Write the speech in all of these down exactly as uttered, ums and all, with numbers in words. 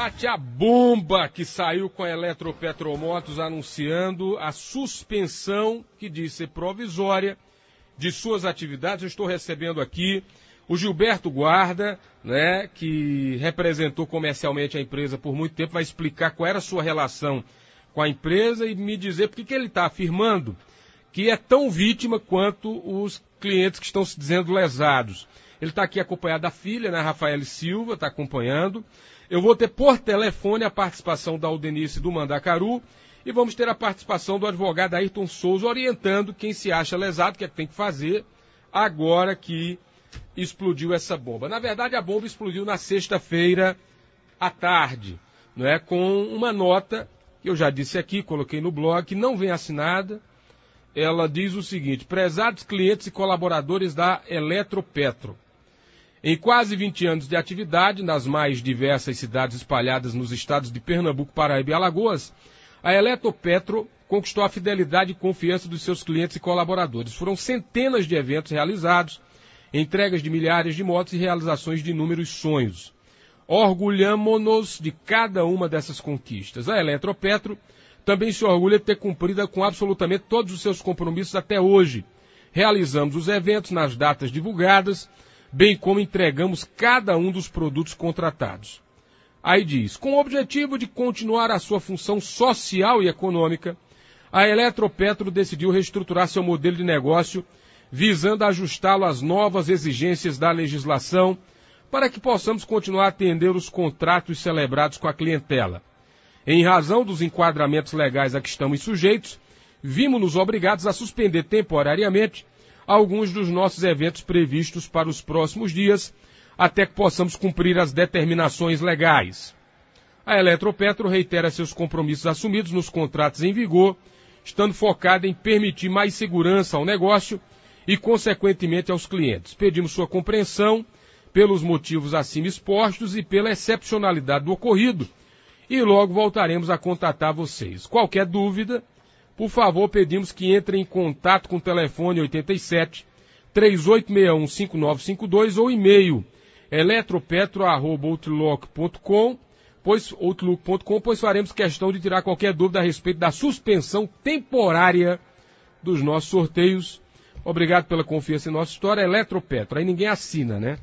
debate a bomba que saiu com a Eletropetromotos anunciando a suspensão, que diz ser provisória, de suas atividades. Eu estou recebendo aqui o Gilberto Guarda, né, que representou comercialmente a empresa por muito tempo, vai explicar qual era a sua relação com a empresa e me dizer por que ele está afirmando que é tão vítima quanto os clientes que estão se dizendo lesados. Ele está aqui acompanhado da filha, né, Rafaele Silva, está acompanhando. Eu vou ter por telefone a participação da Aldenice do Mandacaru e vamos ter a participação do advogado Ayrton Souza orientando quem se acha lesado, o que é que tem que fazer agora que explodiu essa bomba. Na verdade, a bomba explodiu na sexta-feira à tarde, não é? Com uma nota, que eu já disse aqui, coloquei no blog, que não vem assinada. Ela diz o seguinte: prezados clientes e colaboradores da Eletropetro, em quase vinte anos de atividade, nas mais diversas cidades espalhadas nos estados de Pernambuco, Paraíba e Alagoas, a Eletropetro conquistou a fidelidade e confiança dos seus clientes e colaboradores. Foram centenas de eventos realizados, entregas de milhares de motos e realizações de inúmeros sonhos. Orgulhamo-nos de cada uma dessas conquistas. A Eletropetro também se orgulha de ter cumprido com absolutamente todos os seus compromissos até hoje. Realizamos os eventos nas datas divulgadas, bem como entregamos cada um dos produtos contratados. Aí diz, com o objetivo de continuar a sua função social e econômica, a Eletropetro decidiu reestruturar seu modelo de negócio, visando ajustá-lo às novas exigências da legislação, para que possamos continuar a atender os contratos celebrados com a clientela. Em razão dos enquadramentos legais a que estamos sujeitos, vimos-nos obrigados a suspender temporariamente alguns dos nossos eventos previstos para os próximos dias, até que possamos cumprir as determinações legais. A Eletropetro reitera seus compromissos assumidos nos contratos em vigor, estando focada em permitir mais segurança ao negócio e, consequentemente, aos clientes. Pedimos sua compreensão pelos motivos acima expostos e pela excepcionalidade do ocorrido, e logo voltaremos a contatar vocês. Qualquer dúvida, por favor, pedimos que entrem em contato com o telefone oitenta e sete, três oito seis um, cinco nove cinco dois ou e-mail eletropetro arroba outlook ponto com, pois, outlook ponto com, pois faremos questão de tirar qualquer dúvida a respeito da suspensão temporária dos nossos sorteios. Obrigado pela confiança em nossa história. Eletropetro, aí ninguém assina, né?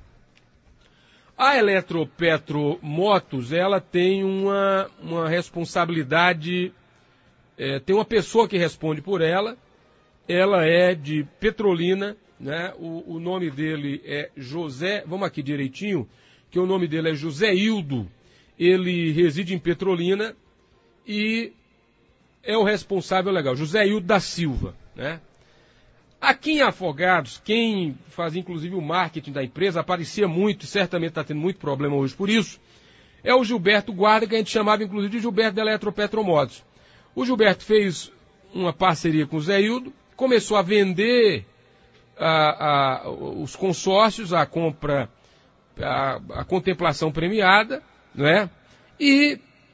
A Eletropetromotos, ela tem uma, uma responsabilidade, é, tem uma pessoa que responde por ela, ela é de Petrolina, né? O, o nome dele é José, vamos aqui direitinho, que o nome dele é José Hildo, ele reside em Petrolina e é o responsável legal, José Hildo da Silva, né? Aqui em Afogados, quem fazia inclusive o marketing da empresa, aparecia muito, e certamente está tendo muito problema hoje por isso, é o Gilberto Guarda, que a gente chamava inclusive de Gilberto da Eletropetromotos. O Gilberto fez uma parceria com o Zé Hildo, começou a vender a, a, os consórcios, a compra, a, a contemplação premiada, não é? E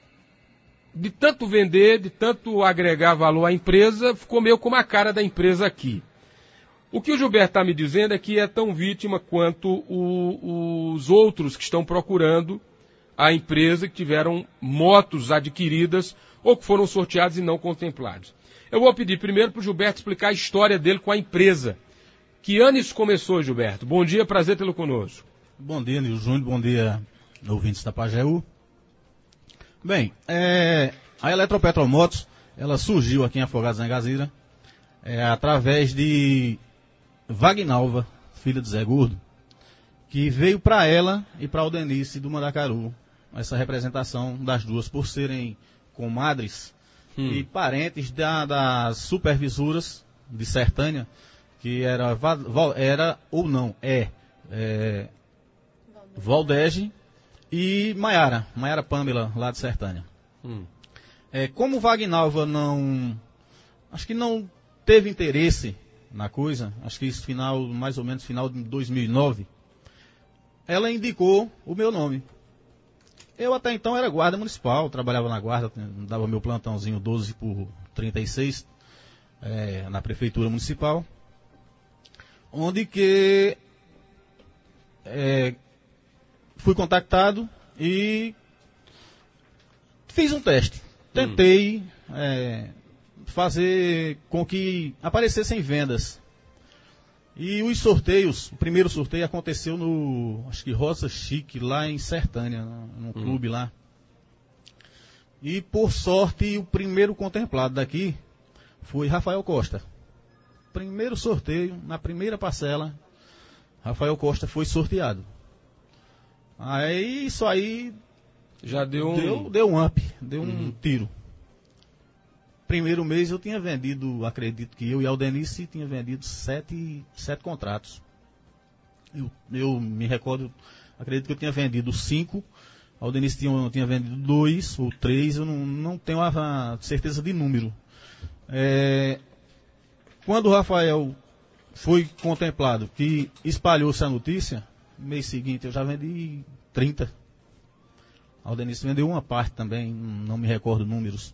de tanto vender, de tanto agregar valor à empresa, ficou meio como a cara da empresa aqui. O que o Gilberto está me dizendo é que é tão vítima quanto o, os outros que estão procurando a empresa, que tiveram motos adquiridas ou que foram sorteados e não contemplados. Eu vou pedir primeiro para o Gilberto explicar a história dele com a empresa. Que ano isso começou, Gilberto? Bom dia, prazer tê-lo conosco. Bom dia, Nilson Júnior, bom dia, ouvintes da Pajeú. Bem, é, a Eletropetromotos, ela surgiu aqui em Afogados da Engasira, é, através de Vagnalva, filha de Zé Gordo, que veio para ela e para a Aldenice do Mandacaru, essa representação das duas, por serem comadres hum. e parentes da, das supervisoras de Sertânia, que era, era ou não, é, é Valdege e Maiara, Maiara Pâmela, lá de Sertânia. Hum. É, como Vagnalva não, acho que não teve interesse na coisa, acho que isso final, mais ou menos final de dois mil e nove, ela indicou o meu nome. Eu até então era guarda municipal, trabalhava na guarda, dava meu plantãozinho doze por trinta e seis é, na prefeitura municipal, onde que é, fui contactado e fiz um teste. Tentei hum. é, fazer com que aparecessem vendas. E os sorteios, o primeiro sorteio aconteceu no, acho que Rosa Chique, lá em Sertânia, num hum. clube lá. E por sorte, o primeiro contemplado daqui foi Rafael Costa. Primeiro sorteio, na primeira parcela, Rafael Costa foi sorteado. Aí isso aí já deu um, deu, deu um up, deu uhum. um tiro. Primeiro mês eu tinha vendido, acredito que eu e Aldenice tinha vendido sete, sete contratos. Eu, eu me recordo, acredito que eu tinha vendido cinco, Aldenice tinha, tinha vendido dois ou três, eu não, não tenho a, a certeza de número. É, quando o Rafael foi contemplado, que espalhou-se a notícia, no mês seguinte eu já vendi trinta. A Aldenice vendeu uma parte também, não me recordo números.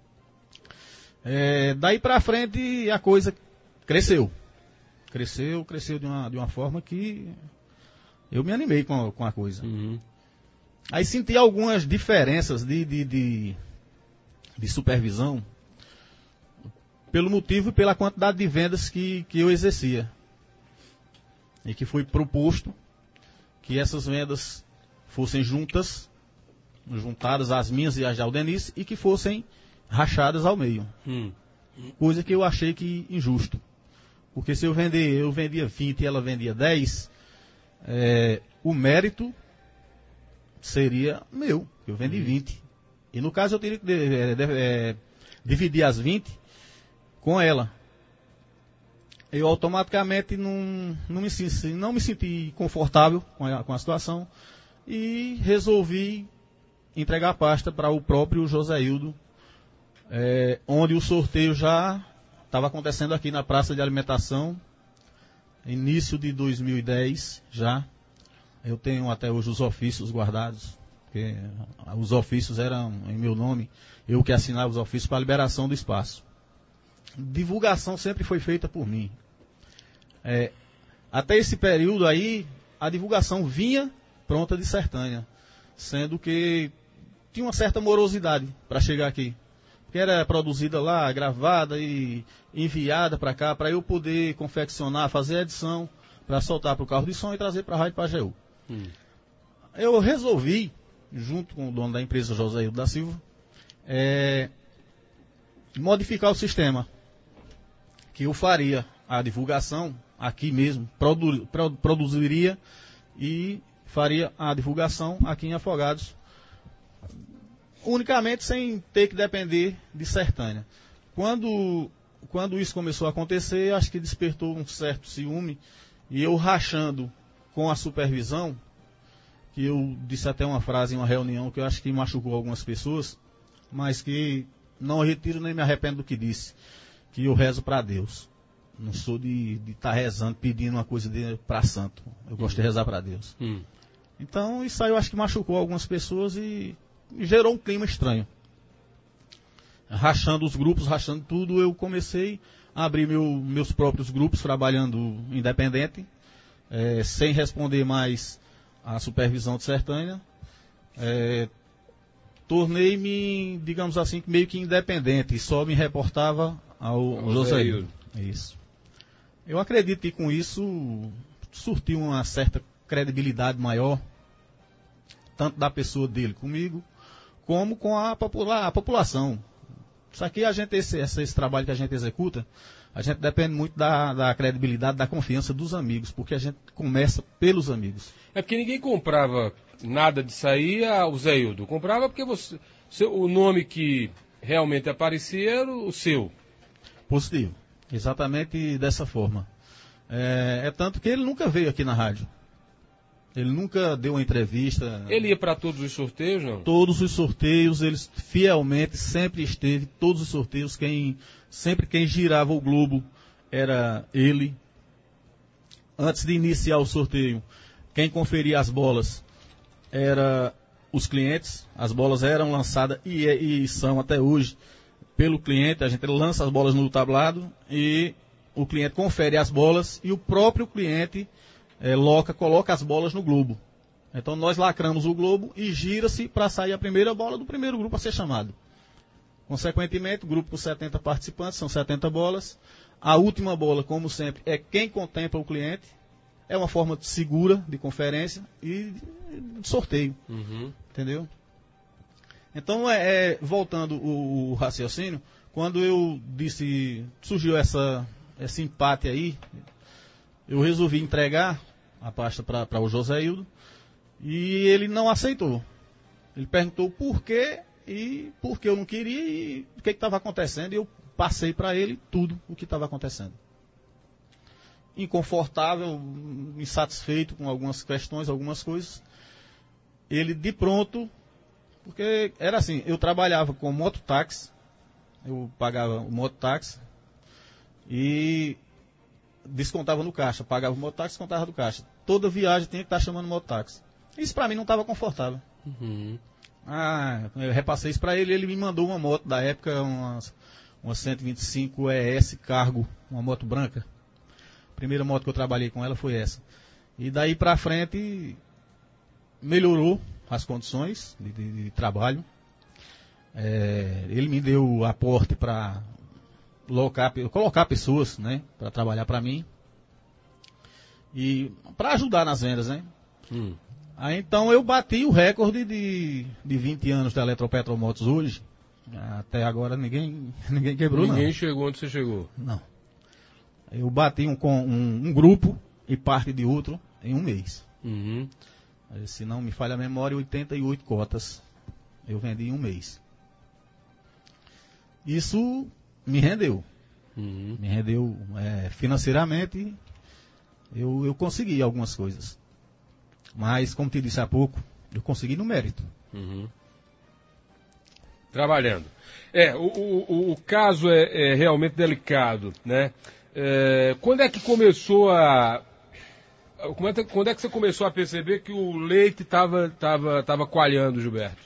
É, daí pra frente a coisa cresceu. Cresceu, cresceu de uma, de uma forma que eu me animei com a, com a coisa. Uhum. Aí senti algumas diferenças de, de, de, de supervisão, pelo motivo e pela quantidade de vendas que, que eu exercia. E que foi proposto que essas vendas fossem juntas, juntadas as minhas e as de Aldenice, e que fossem rachadas ao meio. Hum. Coisa que eu achei que injusto. Porque se eu vender, eu vendia vinte e ela vendia dez, é, o mérito seria meu, eu vendi vinte. E no caso eu teria que de, de, é, dividir as vinte com ela. Eu automaticamente não, não, me, não me senti confortável com a, com a situação e resolvi entregar a pasta para o próprio Joséildo, é, onde o sorteio já estava acontecendo aqui na Praça de Alimentação, início de dois mil e dez já. Eu tenho até hoje os ofícios guardados, porque os ofícios eram em meu nome, eu que assinava os ofícios para a liberação do espaço. Divulgação sempre foi feita por mim. É, até esse período aí, a divulgação vinha pronta de Sertânia, sendo que tinha uma certa morosidade para chegar aqui. Porque era produzida lá, gravada e enviada para cá, para eu poder confeccionar, fazer a edição, para soltar para o carro de som e trazer para a Rádio Pajeú. Hum. Eu resolvi, junto com o dono da empresa, Joséildo da Silva, é, modificar o sistema, que eu faria a divulgação aqui mesmo, produ, produ, produziria e faria a divulgação aqui em Afogados, unicamente sem ter que depender de Sertânia. Quando, quando isso começou a acontecer, acho que despertou um certo ciúme, e eu rachando com a supervisão, que eu disse até uma frase em uma reunião que eu acho que machucou algumas pessoas, mas que não retiro nem me arrependo do que disse, que eu rezo para Deus. Não sou de estar tá rezando, pedindo uma coisa para santo. Eu gosto hum. de rezar para Deus. Hum. Então, isso aí eu acho que machucou algumas pessoas e gerou um clima estranho. Rachando os grupos, rachando tudo, eu comecei a abrir meu, meus próprios grupos, trabalhando independente, é, sem responder mais à supervisão de Sertânia. É, tornei-me, digamos assim, meio que independente, só me reportava ao, ao Joséildo. Isso. Eu acredito que com isso surtiu uma certa credibilidade maior, tanto da pessoa dele comigo, como com a, popula- a população. Isso aqui, a gente, esse, esse, esse trabalho que a gente executa, a gente depende muito da, da credibilidade, da confiança dos amigos, porque a gente começa pelos amigos. É porque ninguém comprava nada disso aí, o Zéildo. Comprava porque você, o nome que realmente aparecia era o seu. Positivo. Exatamente dessa forma. É, é tanto que ele nunca veio aqui na rádio. Ele nunca deu uma entrevista. Ele ia para todos os sorteios, não? Todos os sorteios, ele fielmente sempre esteve, todos os sorteios, quem, sempre quem girava o globo era ele. Antes de iniciar o sorteio, quem conferia as bolas era os clientes. As bolas eram lançadas e, e são até hoje pelo cliente. A gente lança as bolas no tablado e o cliente confere as bolas e o próprio cliente é, loca, coloca as bolas no globo. Então nós lacramos o globo e gira-se para sair a primeira bola do primeiro grupo a ser chamado. Consequentemente, o grupo com setenta participantes, são setenta bolas. A última bola, como sempre, é quem contempla o cliente. É uma forma segura de conferência e de sorteio. Uhum. Entendeu? Então, é, é, voltando o, o raciocínio, quando eu disse, surgiu essa, esse empate aí, eu resolvi entregar a pasta para o Joséildo e ele não aceitou. Ele perguntou por quê e por que eu não queria e o que estava acontecendo. E eu passei para ele tudo o que estava acontecendo. Inconfortável, insatisfeito com algumas questões, algumas coisas. Ele de pronto, porque era assim, eu trabalhava com mototáxi, eu pagava o mototáxi e descontava no caixa, pagava o mototáxi, descontava do caixa. Toda viagem tinha que estar chamando mototáxi. Isso para mim não estava confortável. Uhum. Ah, eu repassei isso para ele, ele me mandou uma moto da época, uma, uma cento e vinte e cinco E S Cargo, uma moto branca. A primeira moto que eu trabalhei com ela foi essa. E daí para frente melhorou as condições de, de, de trabalho. É, ele me deu aporte para colocar pessoas, né, para trabalhar para mim e para ajudar nas vendas, né? Hum. Aí então eu bati o recorde de, de vinte anos da Eletropetromotos hoje. Até agora ninguém, ninguém quebrou, ninguém não. Ninguém não. chegou onde você chegou? Não. Eu bati um, um, um grupo e parte de outro em um mês. Uhum. Se não me falha a memória, oitenta e oito cotas eu vendi em um mês. Isso me rendeu. Uhum. Me rendeu é, financeiramente. Eu, eu consegui algumas coisas. Mas, como te disse há pouco, eu consegui no mérito. Uhum. Trabalhando. É, o, o, o caso é, é realmente delicado, né? É, quando é que começou a... Quando é que você começou a perceber que o leite estava tava, tava coalhando, Gilberto?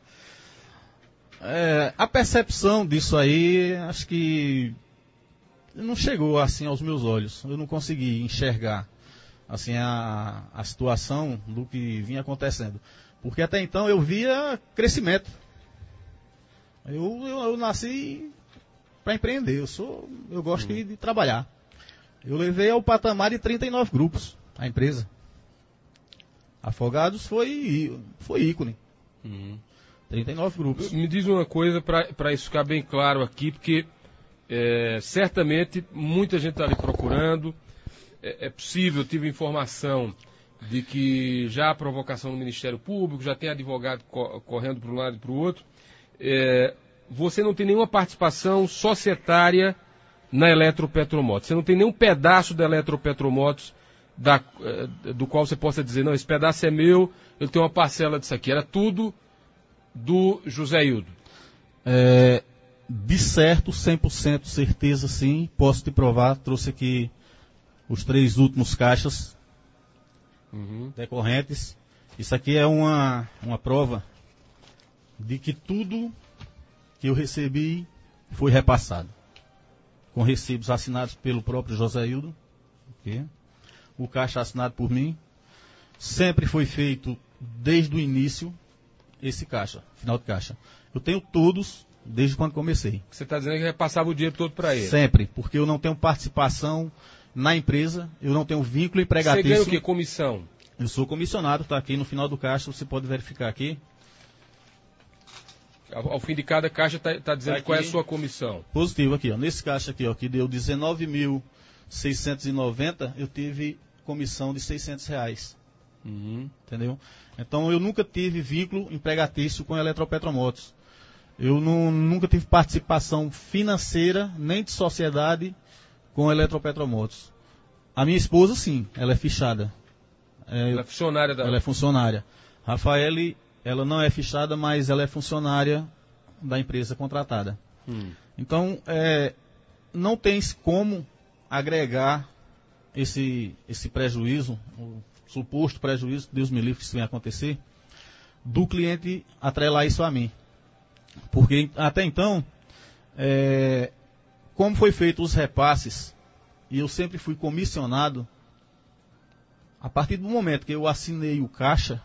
É, a percepção disso aí, acho que não chegou assim aos meus olhos. Eu não consegui enxergar assim a, a situação do que vinha acontecendo. Porque até então eu via crescimento. Eu, eu, eu nasci para empreender, eu, sou, eu gosto uhum. de, de trabalhar. Eu levei ao patamar de trinta e nove grupos a empresa. Afogados foi, foi ícone. Uhum. trinta e nove grupos. Me diz uma coisa para isso ficar bem claro aqui, porque é, certamente muita gente está ali procurando. É, é possível, eu tive informação de que já há provocação no Ministério Público, já tem advogado co correndo para um lado e para o outro. É, você não tem nenhuma participação societária na Eletropetromotos. Você não tem nenhum pedaço da Eletropetromotos da, do qual você possa dizer, não, esse pedaço é meu, eu tenho uma parcela disso aqui. Era tudo do Joséildo. É, de certo, cem por cento certeza sim, posso te provar, trouxe aqui os três últimos caixas uhum. decorrentes. Isso aqui é uma, uma prova de que tudo que eu recebi foi repassado. Com recibos assinados pelo próprio Joséildo. Okay. O caixa assinado por mim. Sempre foi feito desde o início esse caixa, final de caixa. Eu tenho todos desde quando comecei. Você está dizendo que repassava o dinheiro todo para ele? Sempre, porque eu não tenho participação na empresa, eu não tenho vínculo empregatício. Você ganha o quê? Comissão? Eu sou comissionado, está aqui no final do caixa, você pode verificar aqui. Ao, ao fim de cada caixa está tá dizendo tá qual é a sua comissão. Positivo aqui, ó. Nesse caixa aqui, ó, que deu dezenove mil seiscentos e noventa, eu tive comissão de seiscentos reais. Uhum. Entendeu? Então eu nunca tive vínculo empregatício com a Eletropetromotos. Eu não, nunca tive participação financeira, nem de sociedade com a Eletropetromotos. A minha esposa, sim, ela é fichada. É, ela é funcionária da... Ela é funcionária. Rafaele, ela não é fichada, mas ela é funcionária da empresa contratada. Hum. Então, é, não tens como agregar esse, esse prejuízo, o suposto prejuízo, Deus me livre que isso venha acontecer, do cliente atrelar isso a mim. Porque até então, é, como foi feito os repasses, e eu sempre fui comissionado, a partir do momento que eu assinei o caixa,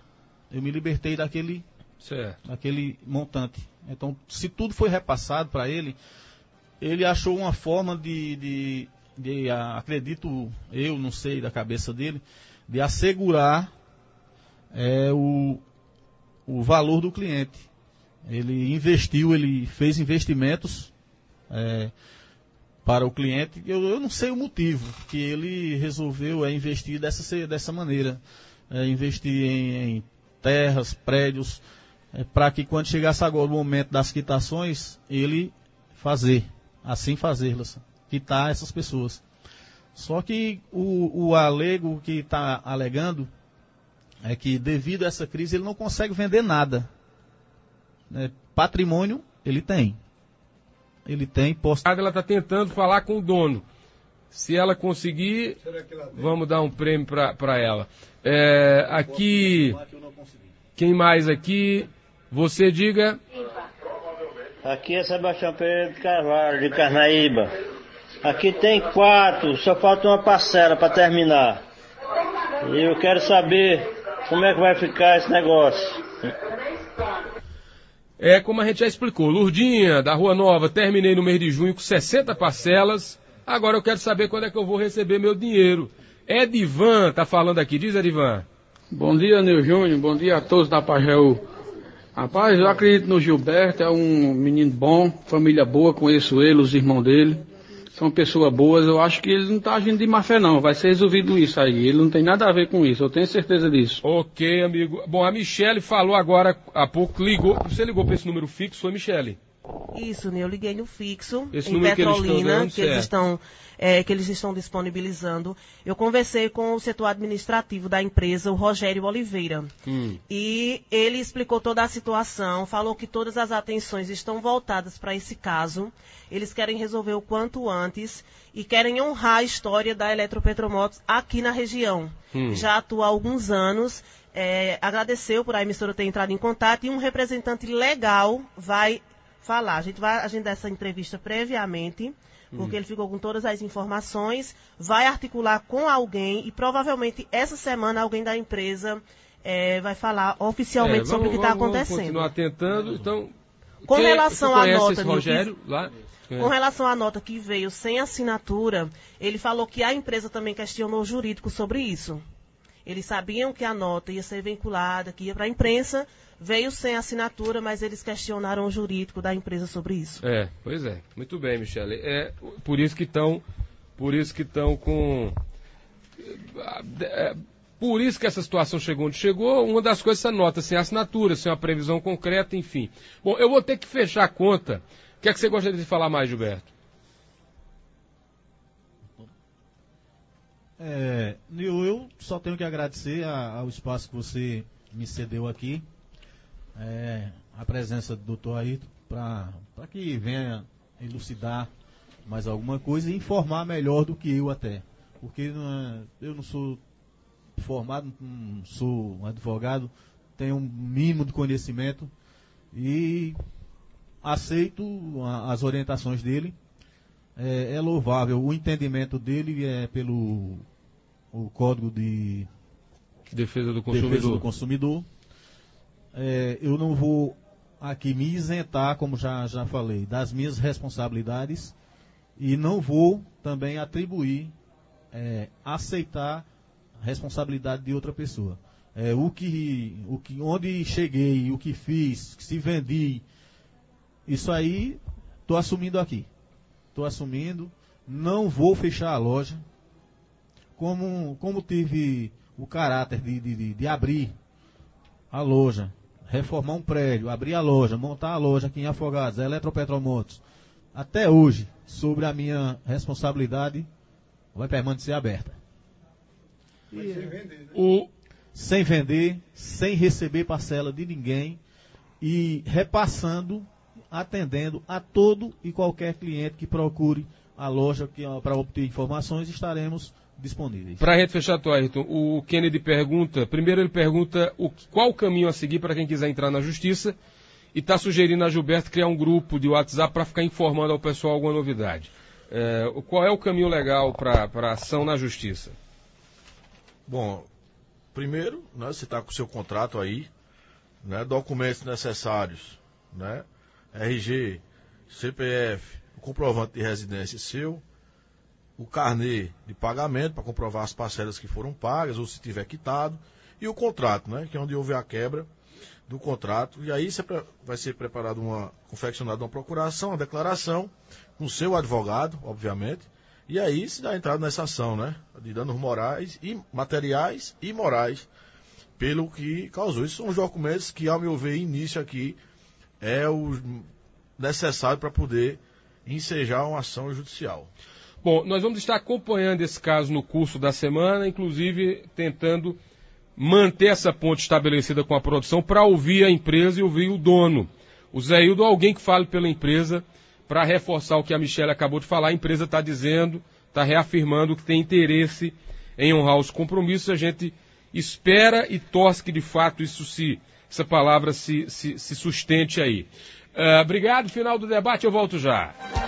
eu me libertei daquele, certo. daquele montante. Então, se tudo foi repassado para ele, ele achou uma forma de, de, de, acredito eu, não sei da cabeça dele, de assegurar é, o, o valor do cliente. Ele investiu, ele fez investimentos é, para o cliente. Eu, eu não sei o motivo que ele resolveu é, investir dessa, dessa maneira. É, investir em, em terras, prédios, é, para que quando chegasse agora o momento das quitações, ele fazer, assim fazê-las, quitar essas pessoas. Só que o, o alego que está alegando é que devido a essa crise ele não consegue vender nada. É, patrimônio ele tem. Ele tem posto. Ela está tentando falar com o dono. Se ela conseguir, vamos dar um prêmio para ela. É, aqui, quem mais aqui? Você diga. Aqui é Sebastião Pereira de Carvalho, de Carnaíba. Aqui tem quatro, só falta uma parcela para terminar. E eu quero saber como é que vai ficar esse negócio. É como a gente já explicou, Lurdinha, da Rua Nova, terminei no mês de junho com sessenta parcelas. Agora eu quero saber quando é que eu vou receber meu dinheiro. Edivan tá falando aqui, diz Edivan. Bom dia, Nil Júnior, bom dia a todos da Pajeú. Rapaz, eu acredito no Gilberto, é um menino bom, família boa, conheço ele, os irmãos dele. São pessoas boas, eu acho que ele não está agindo de má fé não, vai ser resolvido isso aí, ele não tem nada a ver com isso, eu tenho certeza disso. Ok, amigo. Bom, a Michele falou agora há pouco, ligou, você ligou para esse número fixo, foi, Michele? Isso, né? Eu liguei no fixo, esse em Petrolina, que eles estão, que eles estão, é, que eles estão disponibilizando. Eu conversei com o setor administrativo da empresa, o Rogério Oliveira. Hum. E ele explicou toda a situação, falou que todas as atenções estão voltadas para esse caso. Eles querem resolver o quanto antes e querem honrar a história da Eletropetromotos aqui na região. Hum. Já atua há alguns anos. É, agradeceu por a emissora ter entrado em contato e um representante legal vai falar. A gente vai agendar essa entrevista previamente, porque hum. ele ficou com todas as informações, vai articular com alguém e provavelmente essa semana alguém da empresa é, vai falar oficialmente é, vamos, sobre o que está acontecendo. Vamos continuar tentando, então... Com quem, relação à nota, Rogério, lá? Com relação à nota que veio sem assinatura, ele falou que a empresa também questionou o jurídico sobre isso. Eles sabiam que a nota ia ser vinculada, que ia para a imprensa, veio sem assinatura, mas eles questionaram o jurídico da empresa sobre isso. É, pois é. Muito bem, Michele. É por isso que estão, por isso que estão com, é, por isso que essa situação chegou onde chegou. Uma das coisas é essa nota sem assinatura, sem uma previsão concreta, enfim. Bom, eu vou ter que fechar a conta. O que é que você gostaria de falar mais, Gilberto? É, eu, eu só tenho que agradecer a, ao espaço que você me cedeu aqui, é, a presença do doutor Ayrton, para que venha elucidar mais alguma coisa e informar melhor do que eu até. Porque não é, eu não sou formado, não sou um advogado, tenho um mínimo de conhecimento e aceito a, as orientações dele. É, é louvável o entendimento dele é pelo o Código de Defesa do Consumidor. Defesa do consumidor. É, eu não vou aqui me isentar, como já, já falei, das minhas responsabilidades e não vou também atribuir, é, aceitar a responsabilidade de outra pessoa. É, o que, o que, onde cheguei, o que fiz, se vendi, isso aí estou assumindo aqui. Estou assumindo, não vou fechar a loja, como, como tive o caráter de, de, de abrir a loja, reformar um prédio, abrir a loja, montar a loja aqui em Afogados, a Eletropetromotos, até hoje, sobre a minha responsabilidade, vai permanecer aberta. E, sem vender, né? o... sem vender, sem receber parcela de ninguém e repassando, atendendo a todo e qualquer cliente que procure a loja para obter informações, estaremos disponíveis. Para a gente fechar, Ayrton, o Kennedy pergunta, primeiro ele pergunta o, qual o caminho a seguir para quem quiser entrar na justiça e está sugerindo a Gilberto criar um grupo de WhatsApp para ficar informando ao pessoal alguma novidade. É, qual é o caminho legal para a ação na justiça? Bom, primeiro, né, você está com o seu contrato aí, né, documentos necessários, né, R G, C P F, o comprovante de residência seu, o carnê de pagamento para comprovar as parcelas que foram pagas ou se tiver quitado, e o contrato, né, que é onde houve a quebra do contrato. E aí vai ser preparado uma, confeccionada uma procuração, uma declaração com o seu advogado, obviamente, e aí se dá entrada nessa ação, né, de danos morais e materiais e morais pelo que causou. Esses são os documentos que, ao meu ver, início aqui é o necessário para poder ensejar uma ação judicial. Bom, nós vamos estar acompanhando esse caso no curso da semana, inclusive tentando manter essa ponte estabelecida com a produção para ouvir a empresa e ouvir o dono. O Zé Hildo, alguém que fale pela empresa, para reforçar o que a Michelle acabou de falar. A empresa está dizendo, está reafirmando que tem interesse em honrar os compromissos. A gente espera e torce que de fato isso se, essa palavra se, se, se sustente aí. Uh, obrigado, final do debate, eu volto já.